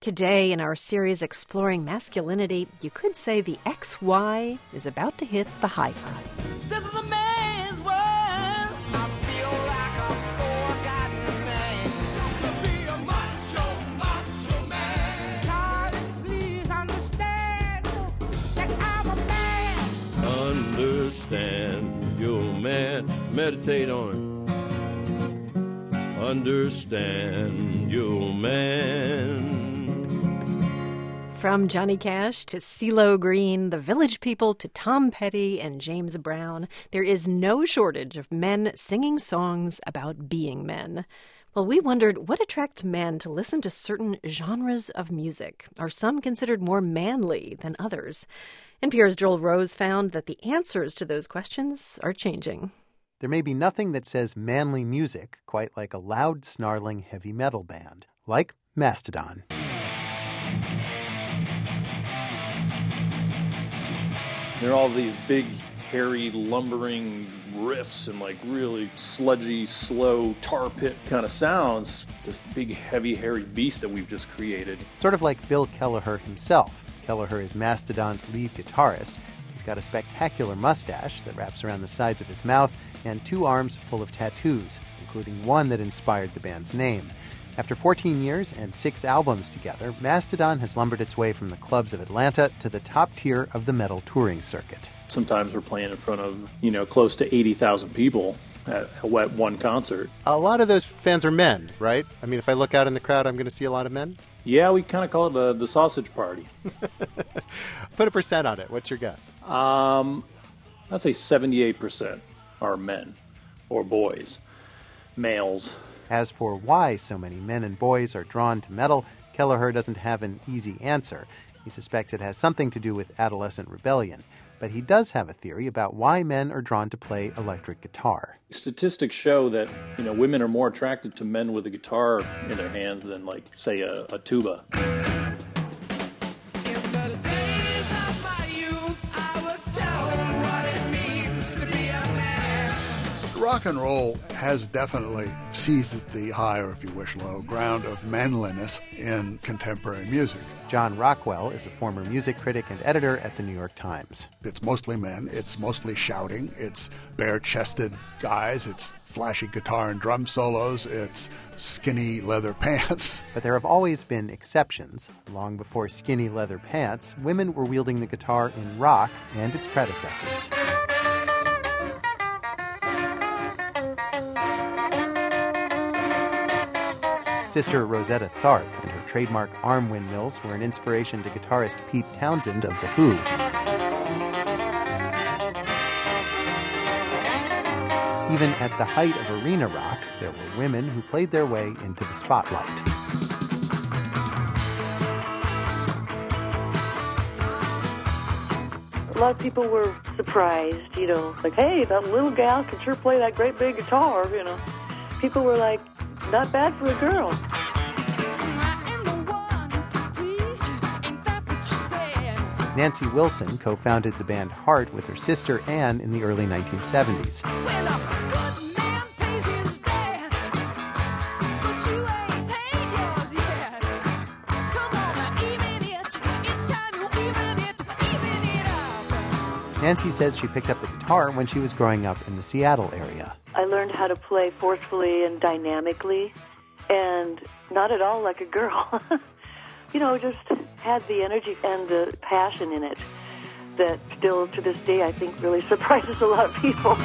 Today, in our series exploring masculinity, you could say the XY is about to hit the high five. This is a man's world. I feel like a forgotten man. Got to be a macho man. Charlie, please understand that I'm a man. Understand, you man. Meditate on it. Understand, you man. From Johnny Cash to CeeLo Green, the Village People to Tom Petty and James Brown, there is no shortage of men singing songs about being men. Well, we wondered what attracts men to listen to certain genres of music. Are some considered more manly than others? NPR's Joel Rose found that the answers to those questions are changing. There may be nothing that says manly music quite like a loud, snarling heavy metal band, like Mastodon. There are all these big, hairy, lumbering riffs and like really sludgy, slow tar pit kind of sounds. This big, heavy, hairy beast that we've just created. Sort of like Bill Kelleher himself. Kelleher is Mastodon's lead guitarist. He's got a spectacular mustache that wraps around the sides of his mouth and 2 arms full of tattoos, including one that inspired the band's name. After 14 years and 6 albums together, Mastodon has lumbered its way from the clubs of Atlanta to the top tier of the metal touring circuit. Sometimes we're playing in front of, close to 80,000 people at one concert. A lot of those fans are men, right? I mean, if I look out in the crowd, I'm going to see a lot of men? Yeah, we kind of call it the sausage party. Put a percent on it. What's your guess? I'd say 78% are men or boys, males. As for why so many men and boys are drawn to metal, Kelleher doesn't have an easy answer. He suspects it has something to do with adolescent rebellion. But he does have a theory about why men are drawn to play electric guitar. Statistics show that, women are more attracted to men with a guitar in their hands than, say, a tuba. Rock and roll has definitely seized the high, or if you wish, low ground of manliness in contemporary music. John Rockwell is a former music critic and editor at the New York Times. It's mostly men, it's mostly shouting, it's bare-chested guys, it's flashy guitar and drum solos, it's skinny leather pants. But there have always been exceptions. Long before skinny leather pants, women were wielding the guitar in rock and its predecessors. Sister Rosetta Tharpe and her trademark arm windmills were an inspiration to guitarist Pete Townsend of The Who. Even at the height of arena rock, there were women who played their way into the spotlight. A lot of people were surprised, like, hey, that little gal can sure play that great big guitar, People were like, not bad for a girl. Nancy Wilson co-founded the band Heart with her sister Ann in the early 1970s. Nancy says she picked up the guitar when she was growing up in the Seattle area. I learned how to play forcefully and dynamically, and not at all like a girl. Just had the energy and the passion in it that still to this day I think really surprises a lot of people.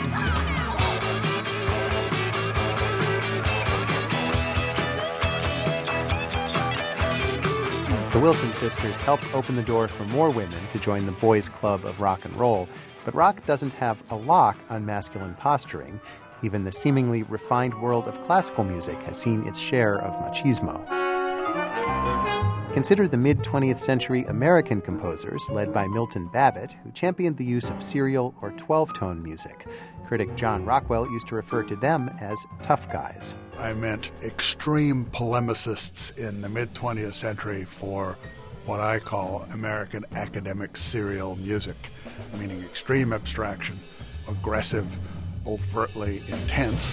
The Wilson sisters helped open the door for more women to join the boys' club of rock and roll. But rock doesn't have a lock on masculine posturing. Even the seemingly refined world of classical music has seen its share of machismo. Consider the mid-20th century American composers led by Milton Babbitt, who championed the use of serial or 12-tone music. Critic John Rockwell used to refer to them as tough guys. I meant extreme polemicists in the mid-20th century for what I call American academic serial music, meaning extreme abstraction, aggressive, overtly intense.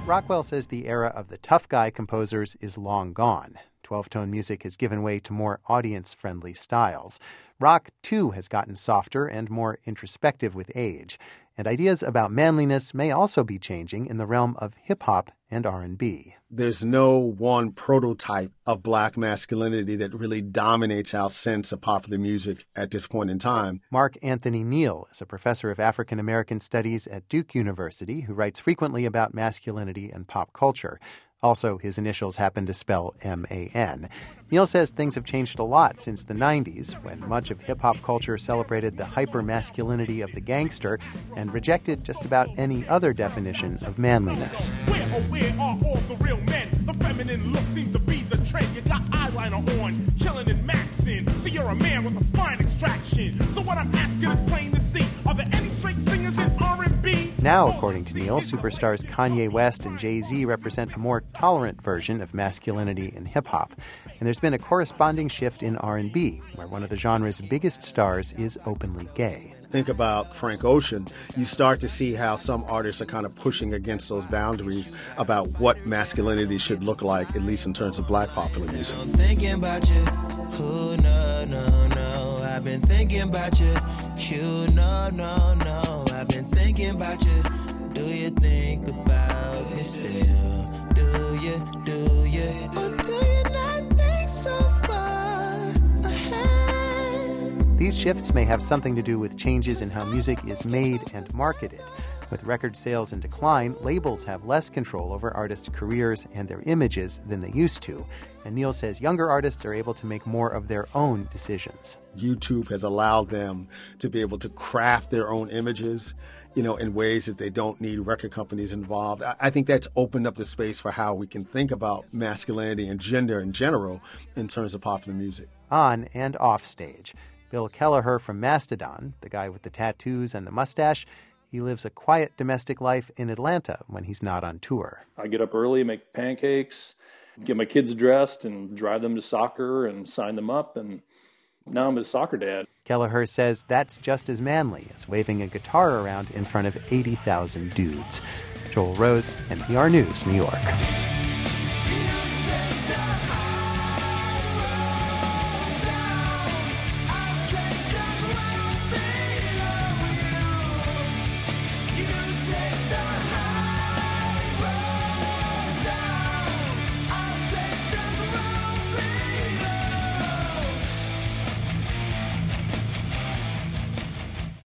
Rockwell says the era of the tough guy composers is long gone. 12-tone music has given way to more audience-friendly styles. Rock, too, has gotten softer and more introspective with age. And ideas about manliness may also be changing in the realm of hip-hop and R&B. There's no one prototype of black masculinity that really dominates our sense of popular music at this point in time. Mark Anthony Neal is a professor of African American Studies at Duke University who writes frequently about masculinity and pop culture. Also, his initials happen to spell M-A-N. Neal says things have changed a lot since the 90s, when much of hip-hop culture celebrated the hyper-masculinity of the gangster and rejected just about any other definition of manliness. Where are all the real men? The feminine look seems to be the trend. You got eyeliner on, chillin' and maxin'. So you're a man with a spine extraction. So what I'm asking is plain to see. Are there any straight singers in R&B? Now, according to Neal, superstars Kanye West and Jay-Z represent a more tolerant version of masculinity in hip-hop. And there's been a corresponding shift in R&B, where one of the genre's biggest stars is openly gay. Think about Frank Ocean. You start to see how some artists are kind of pushing against those boundaries about what masculinity should look like, at least in terms of black popular music. I'm thinking about you. Oh, no. I've been thinking about you. You, no. I've been thinking about you. Do you think about it still? Do you? Or do you not think so far ahead? These shifts may have something to do with changes in how music is made and marketed. With record sales in decline, labels have less control over artists' careers and their images than they used to. And Neal says younger artists are able to make more of their own decisions. YouTube has allowed them to be able to craft their own images, in ways that they don't need record companies involved. I think that's opened up the space for how we can think about masculinity and gender in general in terms of popular music. On and off stage. Bill Kelleher from Mastodon, the guy with the tattoos and the mustache, he lives a quiet domestic life in Atlanta when he's not on tour. I get up early, make pancakes, get my kids dressed, and drive them to soccer and sign them up, and now I'm a soccer dad. Kelleher says that's just as manly as waving a guitar around in front of 80,000 dudes. Joel Rose, NPR News, New York.